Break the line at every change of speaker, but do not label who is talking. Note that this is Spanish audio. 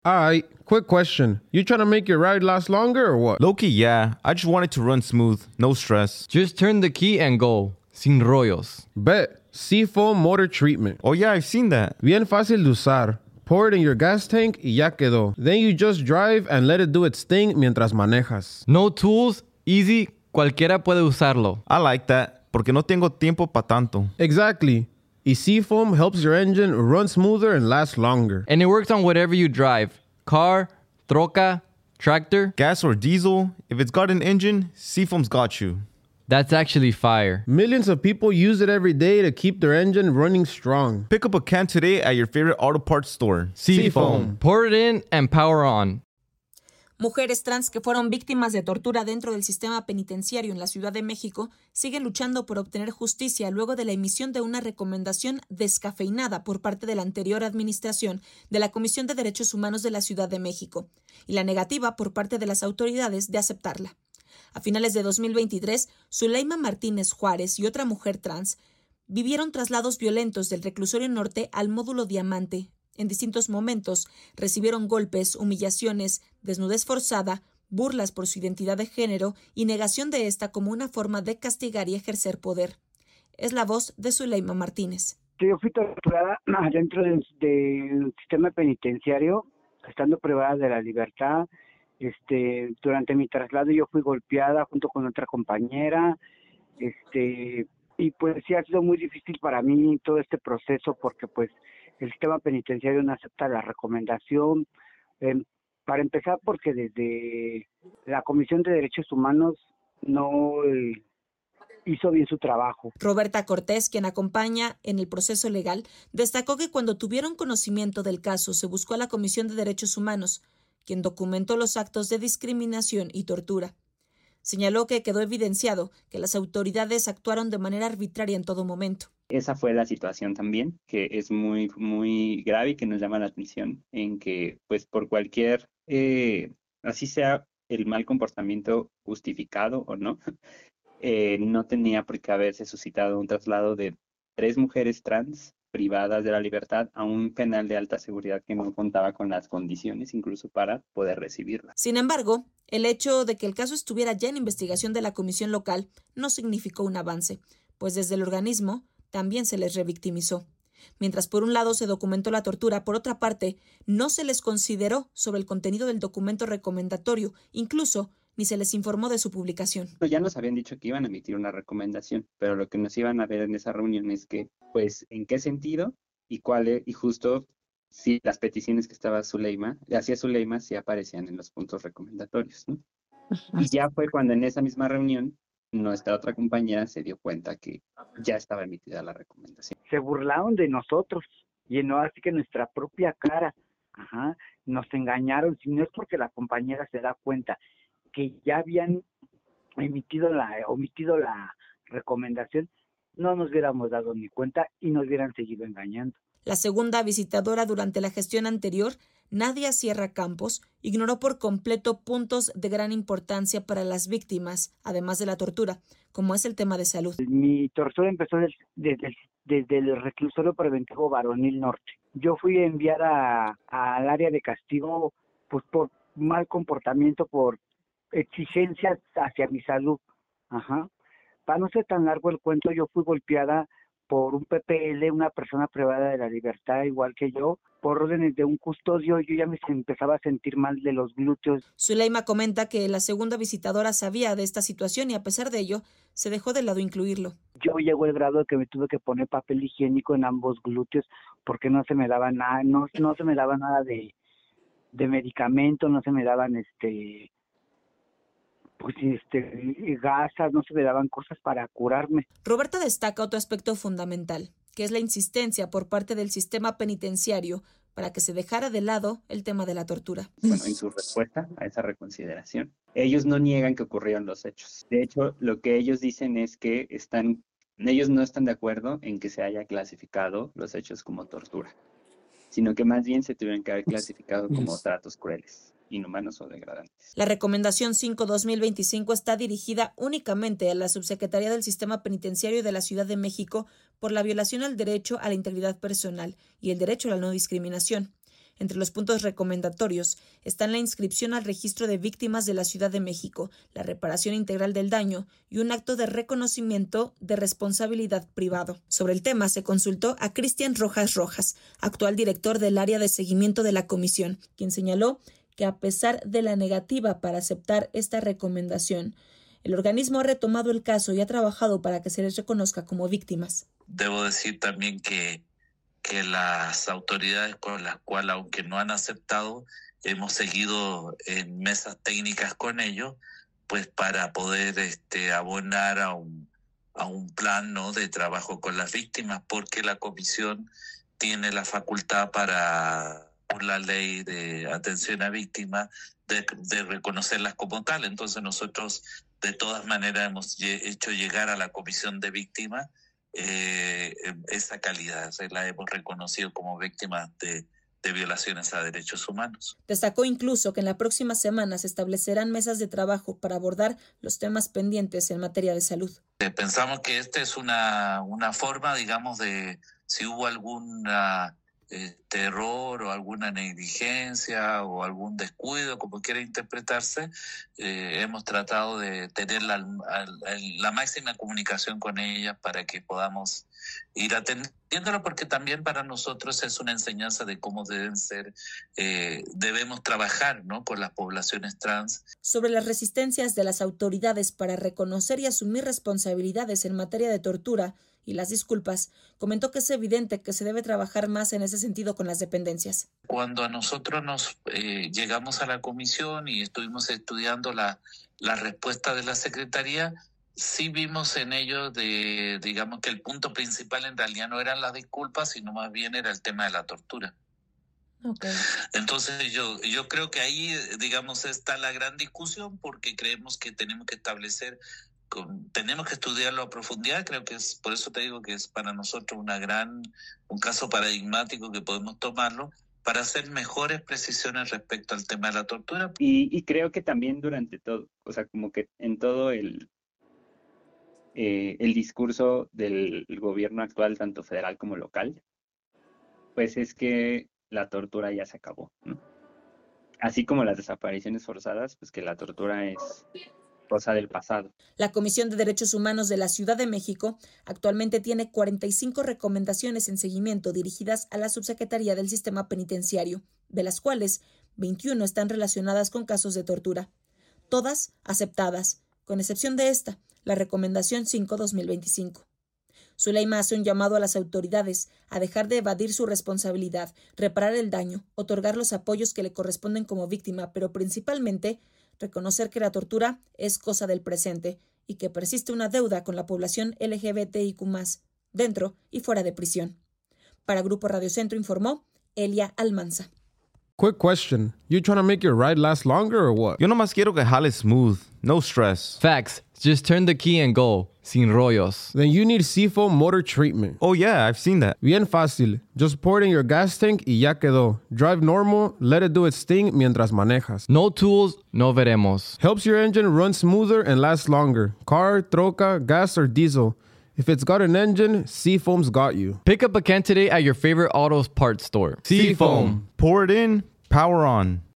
Alright, quick question. You trying to make your ride last longer or what?
Low-key, yeah. I just want it to run smooth, no stress.
Just turn the key and go. Sin rollos.
Bet. Seafoam Motor Treatment.
Oh yeah, I've seen that.
Bien fácil de usar. Pour it in your gas tank y ya quedó. Then you just drive and let it do its thing mientras manejas.
No tools, easy, cualquiera puede usarlo.
I like that, porque no tengo tiempo pa' tanto.
Exactly. Y Seafoam helps your engine run smoother and last longer.
And it works on whatever you drive. Car, troca, tractor.
Gas or diesel, if it's got an engine, Seafoam's got you.
That's actually fire.
Millions of people use it every day to keep their engine running strong.
Pick up a can today at your favorite auto parts store.
Seafoam. Pour it in and power on.
Mujeres trans que fueron víctimas de tortura dentro del sistema penitenciario en la Ciudad de México siguen luchando por obtener justicia luego de la emisión de una recomendación descafeinada por parte de la anterior administración de la Comisión de Derechos Humanos de la Ciudad de México y la negativa por parte de las autoridades de aceptarla. A finales de 2023, Zuleima Martínez Juárez y otra mujer trans vivieron traslados violentos del reclusorio norte al módulo Diamante. En distintos momentos recibieron golpes, humillaciones, desnudez forzada, burlas por su identidad de género y negación de esta como una forma de castigar y ejercer poder. Es la voz de Zuleima Martínez.
Yo fui torturada dentro del sistema penitenciario, estando privada de la libertad. Durante mi traslado yo fui golpeada junto con otra compañera. Y pues sí ha sido muy difícil para mí todo este proceso porque pues el sistema penitenciario no acepta la recomendación. Para empezar, porque desde la Comisión de Derechos Humanos no hizo bien su trabajo.
Roberta Cortés, quien acompaña en el proceso legal, destacó que cuando tuvieron conocimiento del caso se buscó a la Comisión de Derechos Humanos, quien documentó los actos de discriminación y tortura. Señaló que quedó evidenciado que las autoridades actuaron de manera arbitraria en todo momento.
Esa fue la situación también, que es muy, muy grave y que nos llama la atención en que, pues, por cualquier, así sea el mal comportamiento justificado o no, no tenía por qué haberse suscitado un traslado de 3 mujeres trans privadas de la libertad a un penal de alta seguridad que no contaba con las condiciones incluso para poder recibirla.
Sin embargo, el hecho de que el caso estuviera ya en investigación de la comisión local no significó un avance, pues desde el organismo también se les revictimizó. Mientras por un lado se documentó la tortura, por otra parte, no se les consideró sobre el contenido del documento recomendatorio, incluso ni se les informó de su publicación.
Ya nos habían dicho que iban a emitir una recomendación, pero lo que nos iban a ver en esa reunión es que, pues, en qué sentido y cuál, y justo si las peticiones que estaba hacía Zuleima sí aparecían en los puntos recomendatorios, ¿no? Y ya fue cuando en esa misma reunión nuestra otra compañera se dio cuenta que ya estaba emitida la recomendación.
Se burlaron de nosotros, y no así que nuestra propia cara, nos engañaron, si no es porque la compañera se da cuenta que ya habían omitido la recomendación, no nos hubiéramos dado ni cuenta y nos hubieran seguido engañando.
La segunda visitadora durante la gestión anterior, Nadia Sierra Campos, ignoró por completo puntos de gran importancia para las víctimas, además de la tortura, como es el tema de salud.
Mi tortura empezó desde el reclusorio preventivo Varonil Norte. Yo fui enviada al área de castigo pues por mal comportamiento, por exigencias hacia mi salud. Para no ser tan largo el cuento, yo fui golpeada por un PPL, una persona privada de la libertad, igual que yo, por órdenes de un custodio. Yo ya me empezaba a sentir mal de los glúteos.
Zuleima comenta que la segunda visitadora sabía de esta situación y a pesar de ello, se dejó de lado incluirlo.
Yo llegó el grado de que me tuve que poner papel higiénico en ambos glúteos porque no se me daba nada, no se me daba nada de medicamento, no se me daban gasas, no se me daban cosas para curarme.
Roberta destaca otro aspecto fundamental, que es la insistencia por parte del sistema penitenciario para que se dejara de lado el tema de la tortura.
Bueno, en su respuesta a esa reconsideración, ellos no niegan que ocurrieron los hechos. De hecho, lo que ellos dicen es que ellos no están de acuerdo en que se haya clasificado los hechos como tortura, sino que más bien se tuvieron que haber clasificado como tratos crueles, inhumanos o degradantes.
La Recomendación 5-2025 está dirigida únicamente a la Subsecretaría del Sistema Penitenciario de la Ciudad de México por la violación al derecho a la integridad personal y el derecho a la no discriminación. Entre los puntos recomendatorios están la inscripción al registro de víctimas de la Ciudad de México, la reparación integral del daño y un acto de reconocimiento de responsabilidad privado. Sobre el tema se consultó a Cristian Rojas Rojas, actual director del área de seguimiento de la comisión, quien señaló que a pesar de la negativa para aceptar esta recomendación, el organismo ha retomado el caso y ha trabajado para que se les reconozca como víctimas.
Debo decir también que las autoridades con las cuales, aunque no han aceptado, hemos seguido en mesas técnicas con ellos, pues para poder abonar a un plan, ¿no?, de trabajo con las víctimas, porque la comisión tiene la facultad por la ley de atención a víctimas de reconocerlas como tal. Entonces nosotros de todas maneras hemos hecho llegar a la comisión de víctimas esa calidad, la hemos reconocido como víctimas de violaciones a derechos humanos.
Destacó incluso que en la próxima semana se establecerán mesas de trabajo para abordar los temas pendientes en materia de salud.
Pensamos que esta es una forma, digamos, de si hubo alguna error o alguna negligencia o algún descuido, como quiera interpretarse, hemos tratado de tener la máxima comunicación con ellas para que podamos ir atendiéndolo, porque también para nosotros es una enseñanza de cómo debemos trabajar, ¿no?, con las poblaciones trans.
Sobre las resistencias de las autoridades para reconocer y asumir responsabilidades en materia de tortura y las disculpas, comentó que es evidente que se debe trabajar más en ese sentido con las dependencias.
Cuando a nosotros llegamos a la comisión y estuvimos estudiando la respuesta de la Secretaría, sí vimos en ello digamos que el punto principal en realidad no eran las disculpas, sino más bien era el tema de la tortura.
Okay.
Entonces yo creo que ahí, digamos, está la gran discusión, porque creemos que tenemos que tenemos que estudiarlo a profundidad. Creo que es por eso te digo que es para nosotros un caso paradigmático que podemos tomarlo para hacer mejores precisiones respecto al tema de la tortura.
Y creo que también durante todo, o sea, como que en todo el discurso del gobierno actual, tanto federal como local, pues es que la tortura ya se acabó, ¿no? Así como las desapariciones forzadas, pues que la tortura es cosa del pasado.
La Comisión de Derechos Humanos de la Ciudad de México actualmente tiene 45 recomendaciones en seguimiento dirigidas a la Subsecretaría del Sistema Penitenciario, de las cuales 21 están relacionadas con casos de tortura. Todas aceptadas, con excepción de esta, la Recomendación 5/2025. Zuleima hace un llamado a las autoridades a dejar de evadir su responsabilidad, reparar el daño, otorgar los apoyos que le corresponden como víctima, pero principalmente reconocer que la tortura es cosa del presente y que persiste una deuda con la población LGBTIQ+, dentro y fuera de prisión. Para Grupo Radio Centro informó Elia Almanza.
Quick question. You trying to make your ride last longer or what?
Yo nomás quiero que jale smooth, no stress.
Facts. Just turn the key and go. Sin rollos.
Then you need Seafoam Motor Treatment.
Oh yeah, I've seen that.
Bien fácil. Just pour it in your gas tank y ya quedó. Drive normal, let it do its thing mientras manejas.
No tools, no veremos.
Helps your engine run smoother and last longer. Car, troca, gas, or diesel. If it's got an engine, Seafoam's got you.
Pick up a can today at your favorite auto parts store.
Seafoam. Pour it in, power on.